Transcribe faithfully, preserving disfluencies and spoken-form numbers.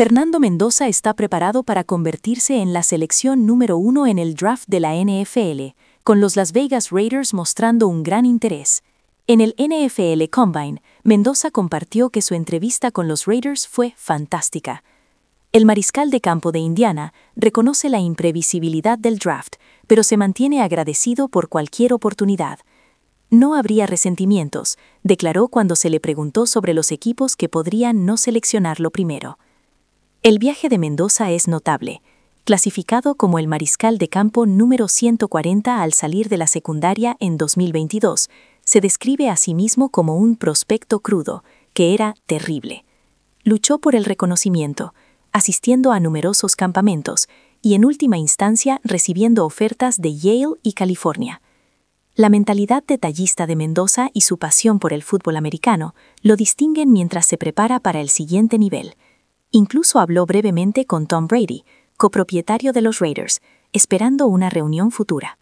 Fernando Mendoza está preparado para convertirse en la selección número uno en el draft de la N F L, con los Las Vegas Raiders mostrando un gran interés. En el N F L Combine, Mendoza compartió que su entrevista con los Raiders fue fantástica. El mariscal de campo de Indiana reconoce la imprevisibilidad del draft, pero se mantiene agradecido por cualquier oportunidad. No habría resentimientos, declaró cuando se le preguntó sobre los equipos que podrían no seleccionarlo primero. El viaje de Mendoza es notable. Clasificado como el mariscal de campo número ciento cuarenta al salir de la secundaria en dos mil veintidós, se describe a sí mismo como un prospecto crudo, que era terrible. Luchó por el reconocimiento, asistiendo a numerosos campamentos y en última instancia recibiendo ofertas de Yale y California. La mentalidad detallista de Mendoza y su pasión por el fútbol americano lo distinguen mientras se prepara para el siguiente nivel. Incluso habló brevemente con Tom Brady, copropietario de los Raiders, esperando una reunión futura.